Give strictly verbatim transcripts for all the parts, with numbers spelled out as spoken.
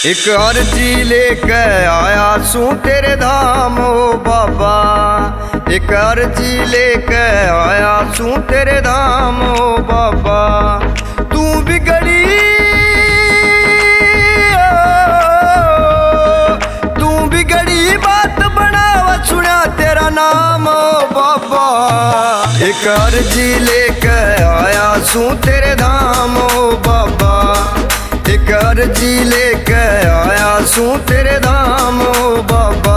एक अर्जी लेके आया सू तेरे धाम ओ बाबा। एक अर्जी लेके आया सू तेरे धाम ओ बाबा। तू बिगड़ी तू बिगड़ी बात बनावा सुना तेरा नाम ओ बाबा। एक अर्जी लेके आया सू तेरे धाम ओ बाबा। एक अर्जी लेके आया सू तेरे धाम ओ बाबा।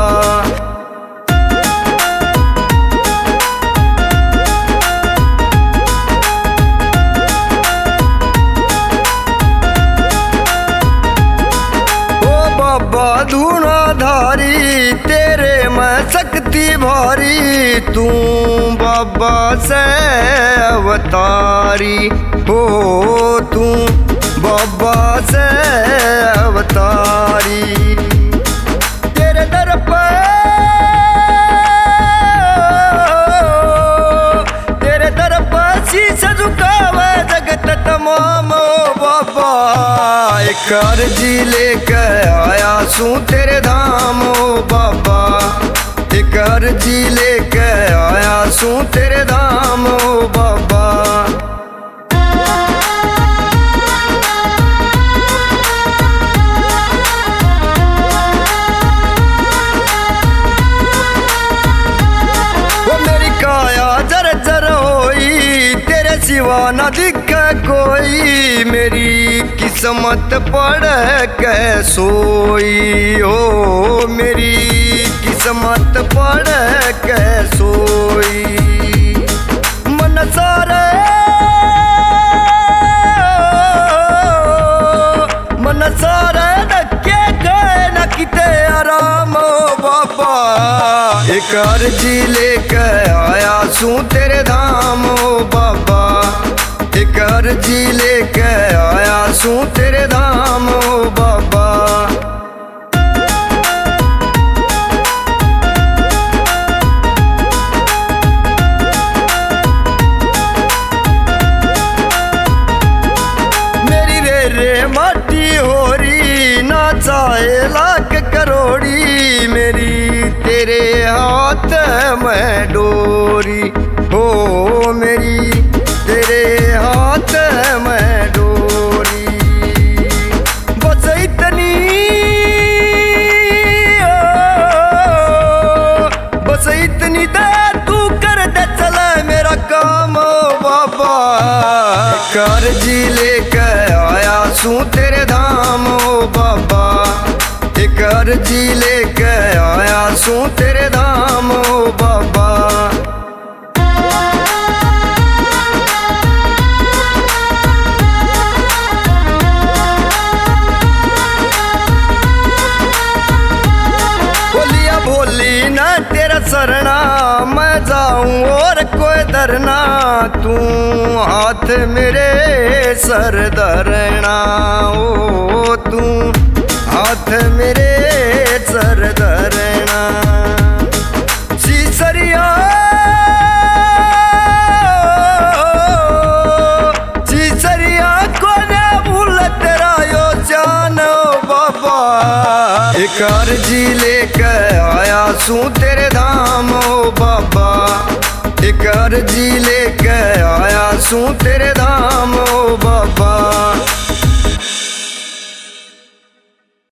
ओ बाबा धूना धारी तेरे में शक्ति भारी। तू बाबा से अवतारी हो तू बाबा से अवतारी। तेरे दर पर तेरे दर पर शीश झुकावे जगत तमाम ओ बाबा। एक अर्जी लेके आया सू तेरे धाम ओ बाबा। एक अर्जी लेके आया सू तेरे धाम ओ बाबा। सिवा न दिखे कोई मेरी किस्मत पढ़ के सोई हो। मेरी किस्मत पढ़ के सोई। मन सारे मन सारे धक्के गए न किते आराम ओ बाबा। एक अर्जी लेके आया सू तेरे धाम ओ बाबा। एक अर्जी लेके आया सू तेरे धाम ओ बाबा। मेरी रे रे माटी होरी ना चाहे लाख करोड़ी। मेरी तेरे हाथ में डोरी हो मेरी तेरे हाथ में डोरी। बस इतनी बस इतनी दे तू कर दे चले मेरा काम ओ बाबा। एक अर्जी लेके आया सू तेरे धाम ओ बाबा। एक अर्जी लेके आया सू तेरे धाम ओ बाबा। बोलिया बोली ना तेरा सरना मैं जाऊं और कोई धरना। तू हाथ मेरे सर धरना ओ तू हाथ मेरे सर धरना। सीसरिया सीसरिया को न भूल तेरा यो जान ओ बाबा। एक अर्जी लेके आया सू तेरे धाम ओ बाबा। एक अर्जी लेके आया सू तेरे धाम ओ बाबा।